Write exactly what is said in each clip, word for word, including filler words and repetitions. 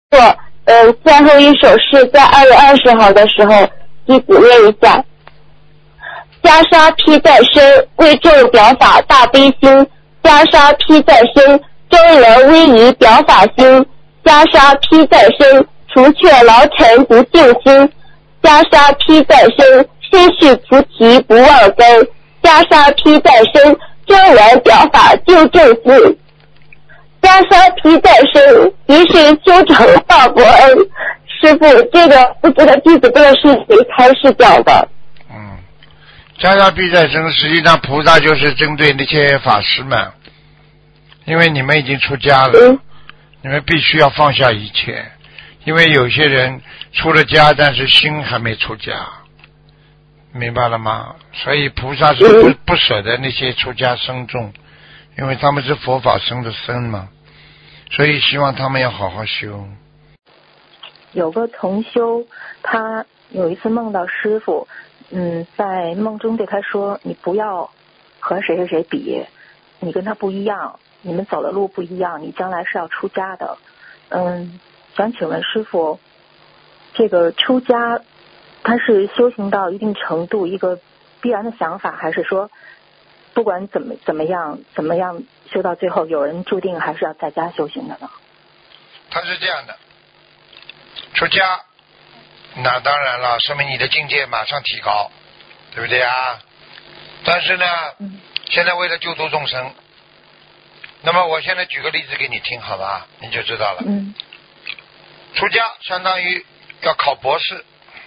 做呃最后一首诗在二月二十号的时候弟子念一下。袈裟披在身，为众表法大悲心。袈裟披在身，周人威仪表法心。袈裟披在身，除却老尘不净心。袈裟披在身，心续菩提不忘根。袈裟披在身，周人表法救正心。袈裟披在身，一世修成报国恩。师父，这个不知道弟子这个是谁开示讲的？ 嗯，袈裟披在身，实际上菩萨就是针对那些法师们，因为你们已经出家了，嗯、你们必须要放下一切，因为有些人出了家，但是心还没出家，明白了吗？所以菩萨是不、嗯、不舍得那些出家僧众，因为他们是佛法僧的僧嘛，所以希望他们要好好修。 有个同修，他有一次梦到师父，嗯，在梦中对他说：“你不要和谁谁谁比，你跟他不一样，你们走的路不一样，你将来是要出家的。”嗯，想请问师父，这个出家，他是修行到一定程度一个必然的想法，还是说不管怎么怎么样怎么样修到最后，有人注定还是要在家修行的呢？ 他是这样的。出家，那当然了，说明你的境界马上提高，对不对啊？但是呢，嗯、现在为了救度众生，那么我现在举个例子给你听，好吧？你就知道了。 嗯。 出家相当于要考博士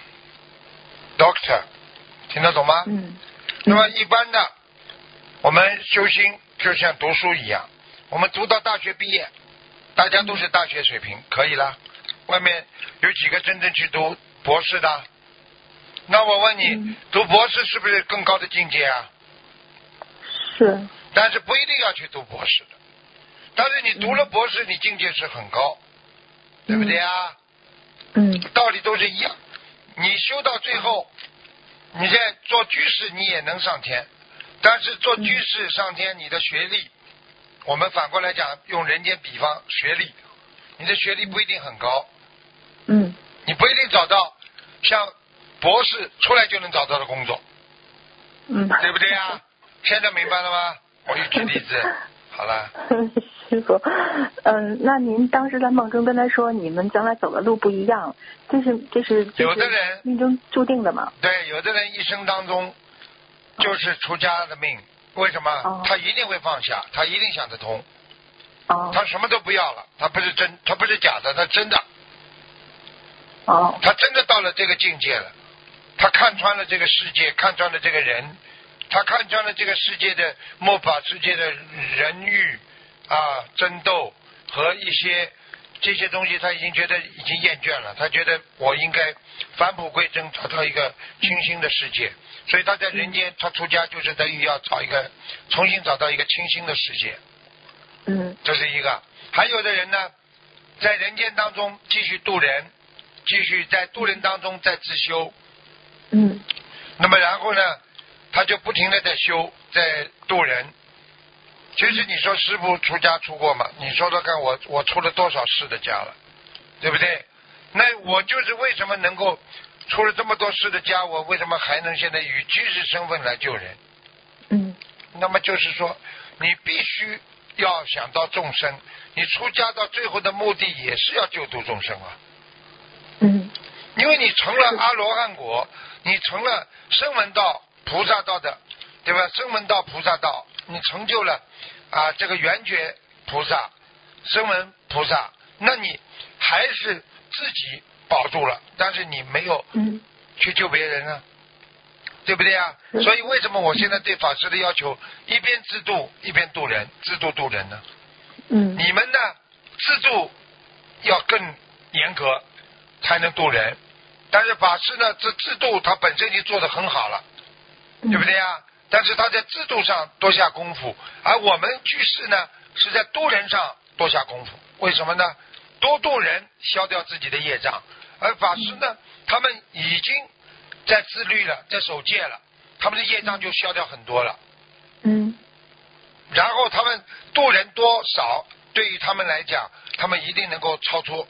，doctor， 听得懂吗？ 嗯。 那么一般的，我们修心就像读书一样，我们读到大学毕业，大家都是大学水平，可以了。外面有几个真正去读博士的？那我问你，嗯、读博士是不是更高的境界啊？ 是。 但是不一定要去读博士的。但是你读了博士，嗯、你境界是很高，对不对啊？ 嗯。 道理都是一样。你修到最后，你在做居士，你也能上天。但是做居士上天，你的学历，我们反过来讲，用人间比方，学历，你的学历不一定很高。 嗯， 你不一定找到像博士出来就能找到的工作， 嗯， 对不对啊？现在明白了吗？我就举例子，好了。 师傅，嗯，那您当时在梦中跟他说，你们将来走的路不一样，这是这是有的人命中注定的吗？ 对，有的人一生当中就是出家的命，为什么？ 哦、 他一定会放下，他一定想得通。 哦， 他什么都不要了，他不是真，他不是假的，他真的。 哦， 他真的到了这个境界了，他看穿了这个世界，看穿了这个人，他看穿了这个世界的末法世界的人欲啊争斗和一些这些东西，他已经觉得已经厌倦了，他觉得我应该返璞归真，找到一个清新的世界，所以他在人间，他出家就是等于要找一个重新找到一个清新的世界。 嗯， 这是一个。还有的人呢，在人间当中继续度人。继续在度人当中在自修， 嗯， 那么然后呢，他就不停的在修，在度人。其实你说师父出家出过吗？你说说看我，我出了多少世的家了，对不对？那我就是为什么能够出了这么多世的家，我为什么还能现在以居士身份来救人？ 嗯， 那么就是说，你必须要想到众生，你出家到最后的目的也是要救度众生啊。 嗯， 因为你成了阿罗汉果，你成了声闻道、菩萨道的，对吧？声闻道、菩萨道，你成就了啊这个圆觉菩萨、声闻菩萨，那你还是自己保住了，但是你没有去救别人啊，对不对啊？所以为什么我现在对法师的要求，一边自度一边度人，自度度人呢？ 嗯， 你们呢自度要更严格。才能度人，但是法师呢，这制度他本身已经做得很好了，对不对呀？但是他在制度上多下功夫，而我们居士呢是在度人上多下功夫。为什么呢？多度人消掉自己的业障，而法师呢，他们已经在自律了，在守戒了，他们的业障就消掉很多了。 嗯。 然后他们度人多少，对于他们来讲，他们一定能够超出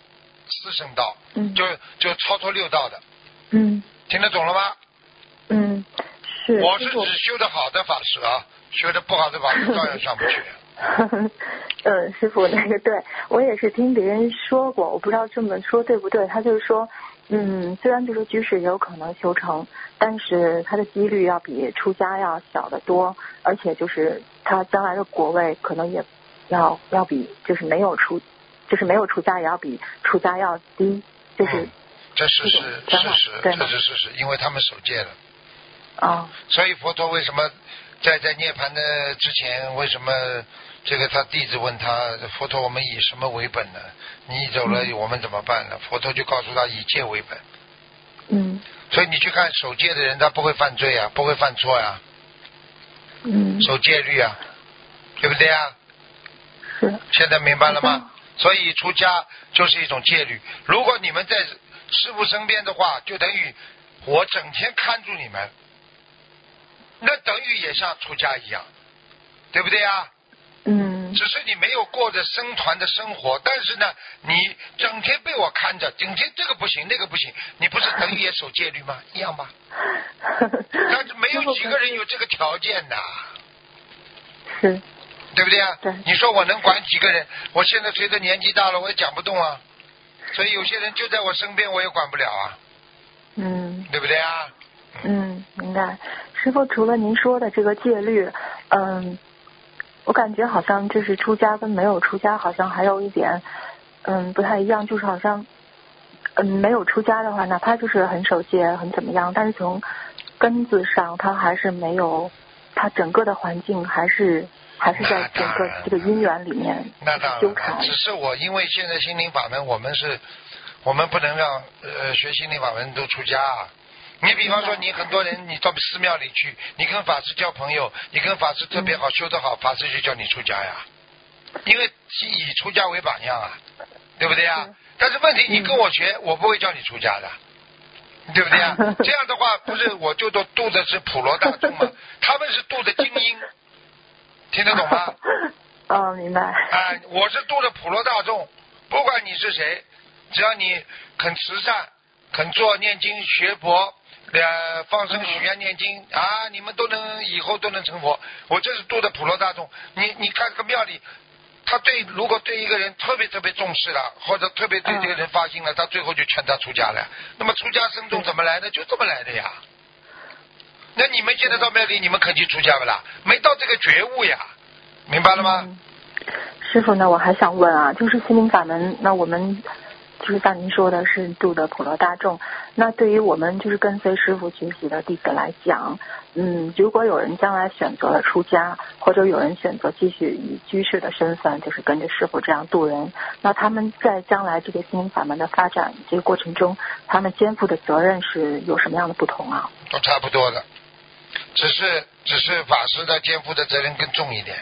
四圣道， 嗯， 就就超脱六道的。 嗯， 听得懂了吗？ 嗯，是。 我是指修得好的法师啊，修得不好的法师照样上不去。 嗯，师傅，那个对我也是听别人说过，我不知道这么说对不对。他就是说，嗯，虽然就是居士也有可能修成，但是他的几率要比出家要小得多，而且就是他将来的国位可能也要要比就是没有出就是没有出家也要比出家要低，就是、 嗯、这是是事实，这是事实，因为他们守戒了。 啊、哦， 所以佛陀为什么在在涅槃的之前，为什么这个他弟子问他，佛陀我们以什么为本呢？你走了我们怎么办呢？佛陀就告诉他以戒为本。 嗯。 所以你去看守戒的人，他不会犯罪啊，不会犯错呀、啊。 嗯。 守戒律啊，对不对啊？ 是。 现在明白了吗？所以出家就是一种戒律。如果你们在师父身边的话，就等于我整天看住你们，那等于也像出家一样，对不对啊？ 嗯。 只是你没有过着僧团的生活，但是呢，你整天被我看着，整天这个不行那个不行，你不是等于也守戒律吗？一样吧。但是没有几个人有这个条件的。 是。 对不对啊？ 对。 你说我能管几个人？我现在随着年纪大了，我也讲不动啊。所以有些人就在我身边，我也管不了啊。 嗯。 对不对啊？ 嗯，明白。师父，除了您说的这个戒律，嗯，我感觉好像就是出家跟没有出家好像还有一点，嗯，不太一样，就是好像，嗯，没有出家的话，哪怕就是很守戒，很怎么样，但是从根子上，他还是没有，他整个的环境还是。还是在整个这个因缘里面纠缠。 只是我因为现在心灵法门，我们是，我们不能让呃学心灵法门都出家啊。你比方说，你很多人你到寺庙里去，你跟法师交朋友，你跟法师特别好，修得好，法师就叫你出家呀。因为以出家为榜样啊，对不对呀？但是问题，你跟我学，我不会叫你出家的。对不对呀？这样的话，不是我就都度的是普罗大众嘛？他们是度的精英。听得懂吗？ 哦，明白。 啊，我是度的普罗大众，不管你是谁，只要你肯慈善，肯做念经学佛，呃，放生许愿念经啊，你们都能以后都能成佛。我这是度的普罗大众。你你看这个庙里，他对如果对一个人特别特别重视了，或者特别对这个人发心了，他最后就劝他出家了。那么出家僧众怎么来的？就这么来的呀。那你们现在到庙里，你们肯定出家不啦？没到这个觉悟呀，明白了吗？ 嗯、师父呢，我还想问啊，就是心灵法门，那我们就是像您说的是度的普罗大众，那对于我们就是跟随师父学习的弟子来讲，嗯，如果有人将来选择了出家，或者有人选择继续以居士的身份，就是跟着师父这样度人，那他们在将来这个心灵法门的发展这个过程中，他们肩负的责任是有什么样的不同啊？ 都差不多的。只是只是法师的肩负的责任更重一点，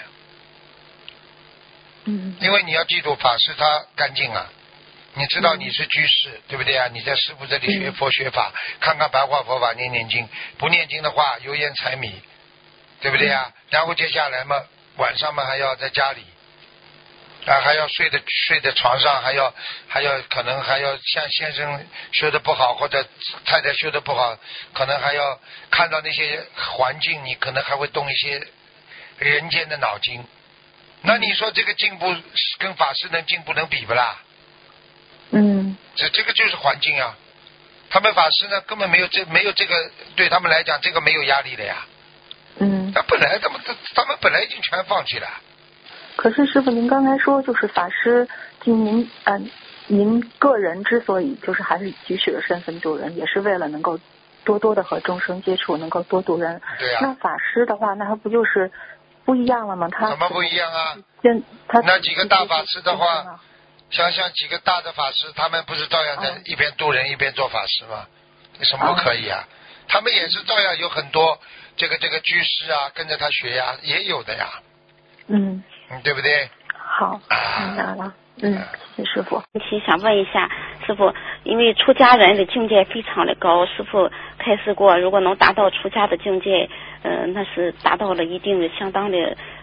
嗯， 因为你要记住，法师他干净啊，你知道你是居士，嗯、对不对啊？你在师父这里学佛学法，嗯、看看白话佛法，念念经，不念经的话油盐柴米，对不对啊？嗯、然后接下来嘛，晚上嘛还要在家里。啊，还要睡的睡在床上，还要还要可能还要像先生修的不好，或者太太修的不好，可能还要看到那些环境，你可能还会动一些人间的脑筋。那你说这个进步跟法师能进步能比不啦？ 嗯， 这这个就是环境啊。他们法师呢根本没有这没有这个，对他们来讲这个没有压力的呀。 嗯， 他本来他们他们本来已经全放弃了。 可是师父，您刚才说就是法师，就您嗯、呃，您个人之所以就是还是以居士的身份度人，也是为了能够多多的和众生接触，能够多度人。 对啊。 那法师的话，那他不就是不一样了吗？他怎么不一样啊？ 他那几个大法师的话，想想几个大的法师，他们不是照样在一边度人、嗯、一边做法师吗？有什么不可以啊？嗯、他们也是照样有很多这个这个居士啊，跟着他学呀、啊，也有的呀。 嗯。 嗯，对不对？ 好，明白了。嗯，谢谢师傅。 其想问一下师傅，因为出家人的境界非常的高，师傅开示过，如果能达到出家的境界，呃，那是达到了一定的相当的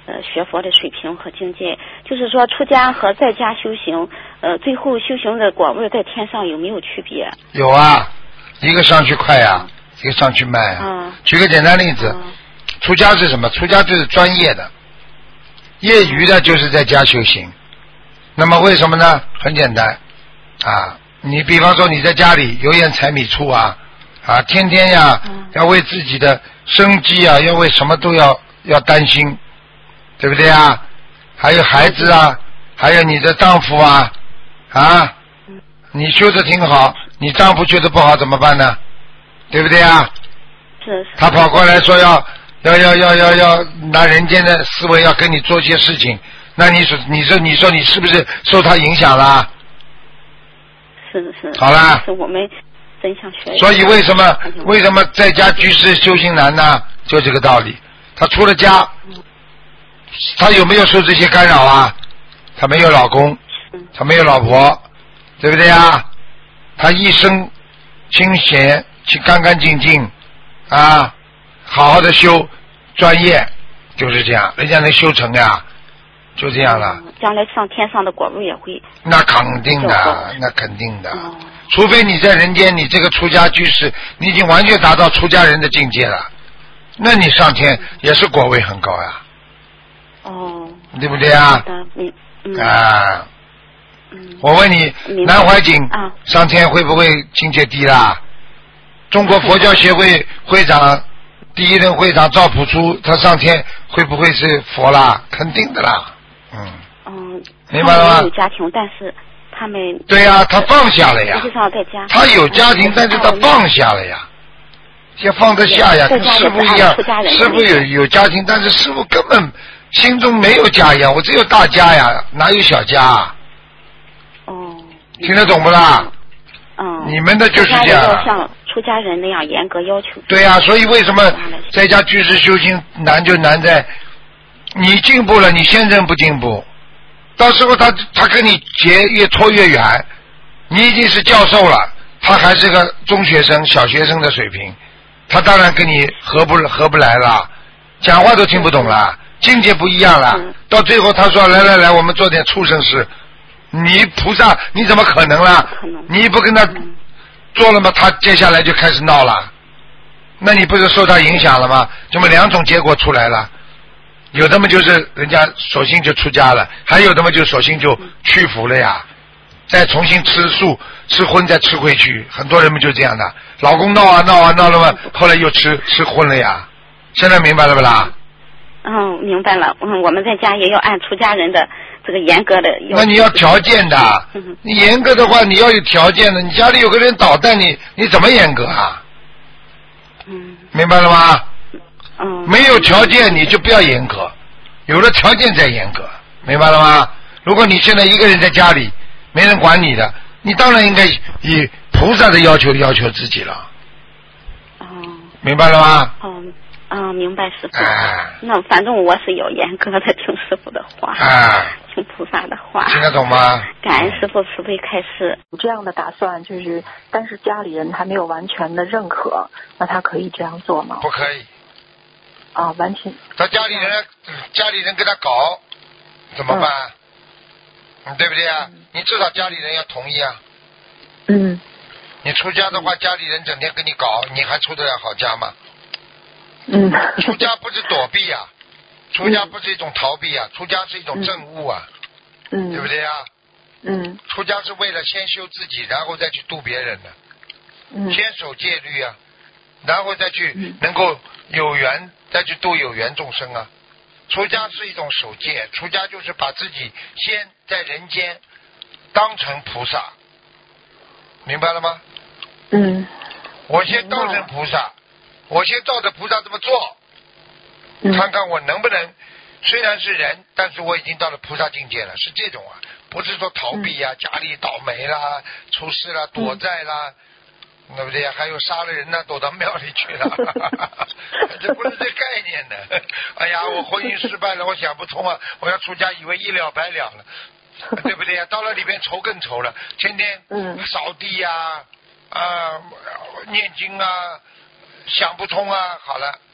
呃学佛的水平和境界，就是说出家和在家修行，呃最后修行的果位在天上有没有区别？ 有啊，一个上去快呀、啊，一个上去慢呀、啊嗯。 举个简单例子，嗯、出家是什么？出家就是专业的，业余的就是在家修行。那么为什么呢？很简单啊，你比方说你在家里油盐柴米醋啊啊，天天呀、嗯、要为自己的生计啊，要为什么都要要担心，对不对啊？还有孩子啊，还有你的丈夫啊啊，你修的挺好，你丈夫修的不好怎么办呢？对不对啊？ 是是。 他跑过来说要要要要要要拿人间的思维要跟你做些事情，那你说你说你说你是不是受他影响了？ 是是。 好啦。 是我们真想学。 所以为什么为什么在家居士修行难呢？就这个道理。他出了家，他有没有受这些干扰啊？他没有老公，他没有老婆，对不对啊？他一生清闲、干干净净啊，好好的修专业，就是这样，人家能修成呀，就这样了。 将来上天上的果位也会。 那肯定的，那肯定的。哦、除非你在人间，你这个出家居士，你已经完全达到出家人的境界了。那你上天也是果位很高呀， 哦， 对不对啊？ 嗯嗯啊， 嗯， 我问你，南怀瑾啊上天会不会境界低啦？中国佛教协会会长第一任会长赵朴初，他上天会不会是佛啦？肯定的啦，嗯。 嗯， 明白了吗？ 有家庭，但是他们对呀、啊，他放下了呀。 实际上在家， 他有家庭，但是他放下了呀。要放得下呀，跟师傅一样，师傅有有家庭，但是师傅根本心中没有家一样，我只有大家呀，哪有小家啊？ 哦， 听得懂不啦？ 嗯， 你们的就是这样。 要像出家人那样严格要求。 对呀、啊，所以为什么在家居士修行难就难在，你进步了，你先生不进步，到时候他他跟你结越拖越远，你已经是教授了，他还是个中学生、小学生的水平。他当然跟你合不合不来了，讲话都听不懂了，境界不一样了。嗯、到最后他说：“来来来，我们做点畜生事。”你菩萨你怎么可能啦？你不跟他做了吗？他接下来就开始闹了，那你不是受他影响了吗？这么两种结果出来了，有的嘛就是人家索性就出家了，还有的嘛就索性就屈服了呀。再重新吃素吃荤再吃回去，很多人们就这样的，老公闹啊闹啊闹了嘛，后来又吃吃荤了呀。现在明白了不啦？ 嗯，明白了。嗯，我们在家也要按出家人的这个严格的要求。 那你要条件的，你严格的话你要有条件的。你家里有个人捣蛋，你你怎么严格啊？ 嗯， 明白了吗？ 嗯， 没有条件你就不要严格，有了条件再严格，明白了吗？如果你现在一个人在家里。没人管你的，你当然应该以菩萨的要求要求自己了。 哦， 明白了吗？ 哦，啊，明白师傅。 哎， 那反正我是有严格的听师傅的话， 哎， 听菩萨的话。 听得懂吗？ 感恩师傅慈悲开示。 有这样的打算，就是但是家里人还没有完全的认可，那他可以这样做吗？ 不可以。 啊，完全。 他家里人，家里人跟他搞，怎么办？嗯对不对啊？嗯、你至少家里人要同意啊。 嗯。 你出家的话，家里人整天跟你搞，你还出得了好家吗？ 嗯。 出家不是躲避啊，出家不是一种逃避啊，出家是一种证悟啊。 嗯。 对不对啊？ 嗯。 出家是为了先修自己，然后再去度别人的。 嗯。 先守戒律啊，然后再去能够有缘，再去度有缘众生啊。出家是一种守戒，出家就是把自己先在人间当成菩萨，明白了吗？ 嗯。 我先当成菩萨，我先照着菩萨这么做， 嗯、 看看我能不能，虽然是人，但是我已经到了菩萨境界了，是这种啊，不是说逃避呀、啊嗯、家里倒霉啦、出事啦、躲债啦。嗯对不对？还有杀了人呢，躲到庙里去了，这不是这概念的。哎呀，我婚姻失败了，我想不通啊！我要出家，以为一了百了了，对不对呀？到了里边愁更愁了，天天扫地呀、啊，啊、呃，念经啊，想不通啊。好了，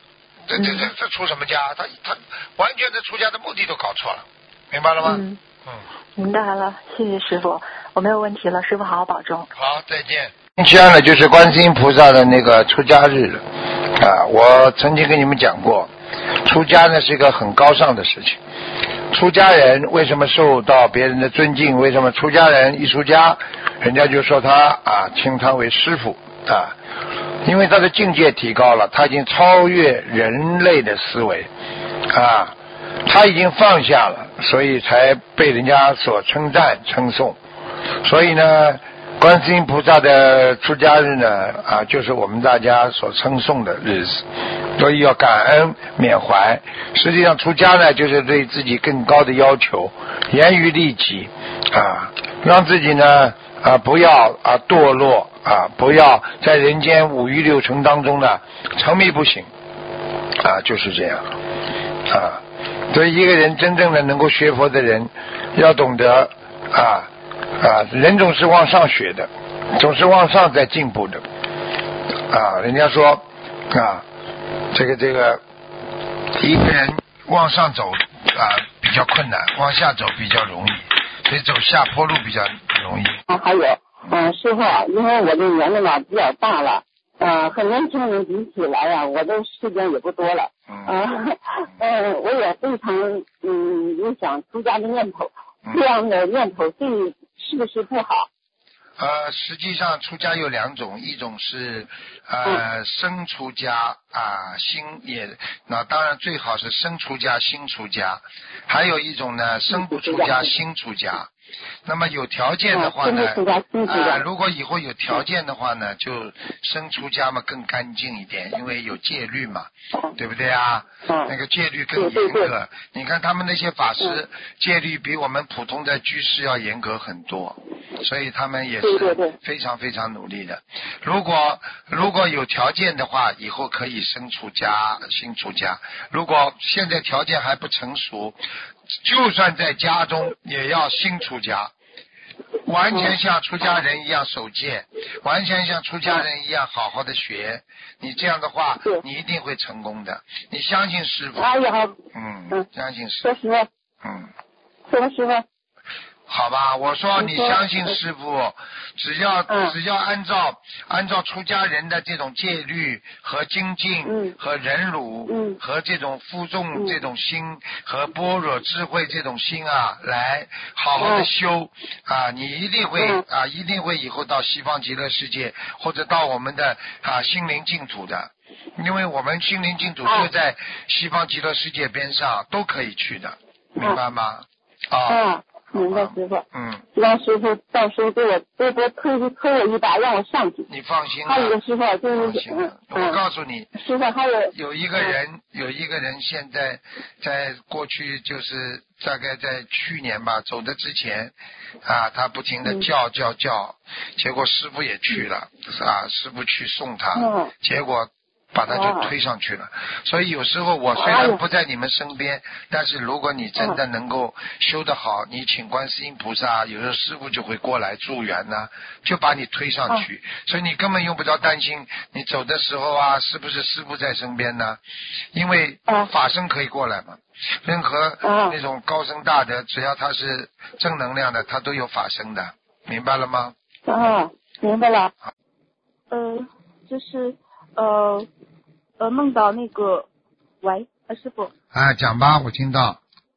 这这这这出什么家？他他完全的出家的目的都搞错了，明白了吗？ 嗯， 嗯， 明白了，谢谢师傅，我没有问题了，师傅好好保重。 好，再见。星期二呢，就是观世音菩萨的那个出家日了啊！我曾经跟你们讲过，出家呢是一个很高尚的事情。出家人为什么受到别人的尊敬？为什么出家人一出家，人家就说他啊，称他为师父啊？因为他的境界提高了，他已经超越人类的思维啊，他已经放下了，所以才被人家所称赞称颂。所以呢，观世音菩萨的出家日呢，啊，就是我们大家所称颂的日子，所以要感恩缅怀。实际上，出家呢，就是对自己更高的要求，严于律己啊，让自己呢啊不要啊堕落啊，不要在人间五欲六尘当中呢沉迷不醒啊，就是这样啊。所以，一个人真正的能够学佛的人，要懂得啊。啊，人总是往上学的，总是往上在进步的啊。人家说啊，这个这个一个人往上走啊比较困难，往下走比较容易，所以走下坡路比较容易。 啊，还有，嗯、呃，师傅，因为我的年龄呢比较大了，呃，和年轻人比起来呀、啊，我的时间也不多了，嗯，呃，呃我也非常嗯有想出家的念头，这样的念头对是不是不好？ 呃，实际上出家有两种，一种是呃生出家啊，心也那当然最好是生出家心出家，还有一种呢生不出家心出家。那么有条件的话呢，啊，如果以后有条件的话呢，就生出家嘛更干净一点，因为有戒律嘛，对不对啊？那个戒律更严格。你看他们那些法师，戒律比我们普通的居士要严格很多，所以他们也是非常非常努力的。如果如果有条件的话，以后可以生出家心出家。如果现在条件还不成熟，就算在家中也要心出家，完全像出家人一样守戒，完全像出家人一样好好的学。你这样的话，你一定会成功的。你相信师父？ 哎呀， 嗯，相信师父。嗯， 什么师父？ 好吧，我说你相信师父，只要、嗯、只要按照按照出家人的这种戒律和精进、嗯、和忍辱、嗯、和这种负重这种心、嗯、和般若智慧这种心啊，来好好的修、嗯、啊，你一定会、嗯、啊，一定会以后到西方极乐世界或者到我们的啊心灵净土的，因为我们心灵净土就在西方极乐世界边上，都可以去的，明白吗？啊。嗯明白师傅， 嗯， 让师傅到时候给我多多推推我一把，让我上去。 你放心。 还有一个师傅就是， 嗯，我告诉你， 师傅还有有一个人，嗯、有一个人现在在过去就是大概在去年吧，走的之前啊，他不停的叫、嗯、叫叫，结果师傅也去了，嗯、啊，师傅去送他，嗯、结果。把他就推上去了，所以有时候我虽然不在你们身边，但是如果你真的能够修得好，你请观世音菩萨，有时候师父就会过来助缘呢，就把你推上去，所以你根本用不着担心你走的时候啊，是不是师父在身边呢？因为法身可以过来嘛，任何那种高僧大德，只要他是正能量的，他都有法身的，明白了吗？ 啊，明白了。 呃，就是呃。呃，梦到那个，喂，呃，师傅。 啊，讲吧，我听到。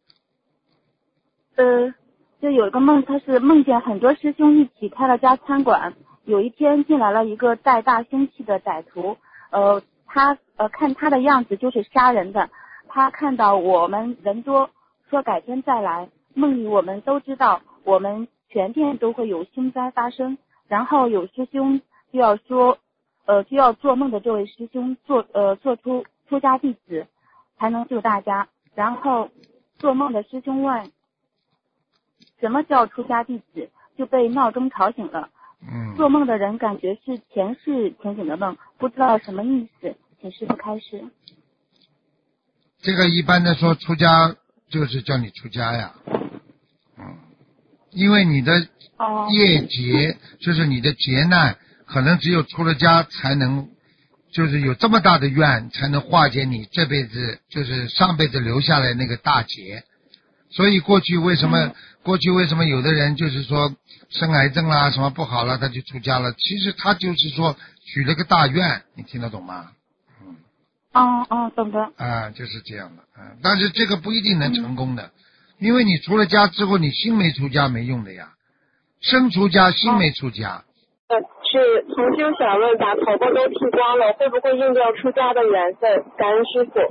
呃，就有一个梦，他是梦见很多师兄一起开了家餐馆。有一天进来了一个带大凶器的歹徒，呃，他呃看他的样子就是杀人的。他看到我们人多，说改天再来。梦里我们都知道，我们全店都会有凶灾发生。然后有师兄就要说。呃，就要做梦的这位师兄做呃做出出家弟子，才能救大家。然后做梦的师兄问，什么叫出家弟子？就被闹钟吵醒了。 嗯。 做梦的人感觉是前世情景的梦，不知道什么意思，请师父开示。 这个一般的说出家就是叫你出家呀，嗯，因为你的业劫、哦、就是你的劫难。可能只有出了家才能就是有这么大的愿，才能化解你这辈子就是上辈子留下来那个大劫。所以过去为什么、嗯、过去为什么有的人就是说生癌症啦什么不好了他就出家了，其实他就是说许了个大愿，你听得懂吗？嗯。 哦哦，懂得。 啊，就是这样的。嗯，但是这个不一定能成功的，嗯、因为你出了家之后，你心没出家没用的呀，身出家心没出家。 呃，是同修想问，把头发都剃光了，会不会用掉出家的缘分？感恩师傅。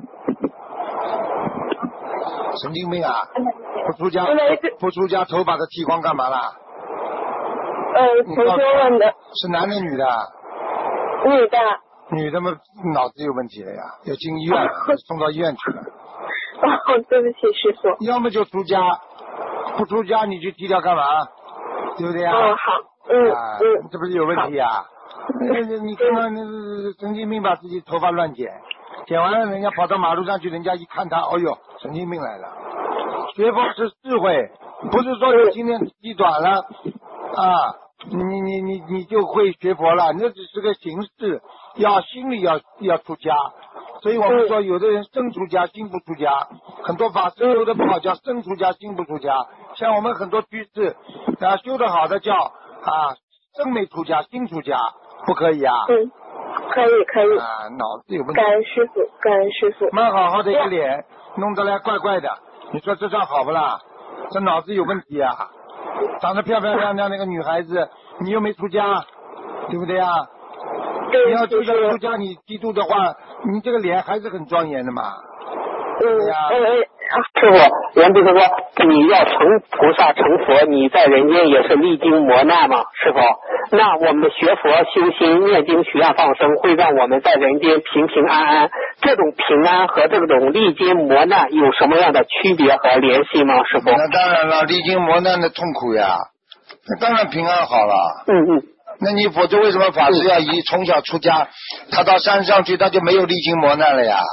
神经病啊！不出家，不出家，头发都剃光干嘛啦？ 呃，同修问的。 是男的女的？ 女的。 女的嘛，脑子有问题了呀，要进医院了，送到医院去了。 哦，对不起，师傅。 要么就出家，不出家你就剃掉干嘛？对不对呀？ 哦，好。嗯、啊、嗯， 这不是有问题啊？你你看看那神经病把自己头发乱剪，剪完了人家跑到马路上去，人家一看他，哦呦，神经病来了。学佛是智慧，不是说你今天剃短了啊，你你你你就会学佛了，那只是个形式，要心里要要出家。所以我们说，有的人身出家心不出家，很多法师修的不好叫身出家心不出家。像我们很多居士啊，修的好的叫啊身没出家心出家，不可以啊？ 嗯，可以可以。 啊，脑子有问题。 感恩师傅，感恩师傅。 蛮好好的一个脸，弄得来怪怪的，你说这算好不啦？这脑子有问题啊！长得漂漂亮亮那个女孩子，你又没出家，对不对啊？ 对。 你要就算出家，你剃度的话，你这个脸还是很庄严的嘛。 嗯。 对呀、啊。 嗯。 师傅，人不是说你要成菩萨成佛，你在人间也是历经磨难吗？师傅，那我们学佛修心念经许愿放生，会让我们在人间平平安安。这种平安和这种历经磨难有什么样的区别和联系吗？师傅？ 那当然了，历经磨难的痛苦呀，那当然平安好了。 嗯嗯。 那你否则为什么法师要以从小出家，他到山上去他就没有历经磨难了呀？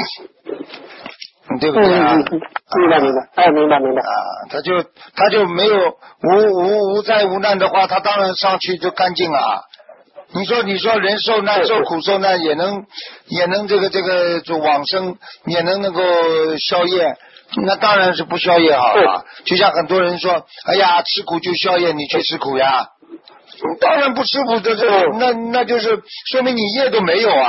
对不对啊？ 嗯嗯嗯，明白明白，哎，明白明白。 啊，他就他就没有无无无灾无难的话，他当然上去就干净了。你说你说人受难受苦受难也能也能这个这个就往生，也能能够消业，那当然是不消业好了。就像很多人说，哎呀，吃苦就消业，你去吃苦呀？当然不吃苦的这个，那那就是说明你业都没有啊。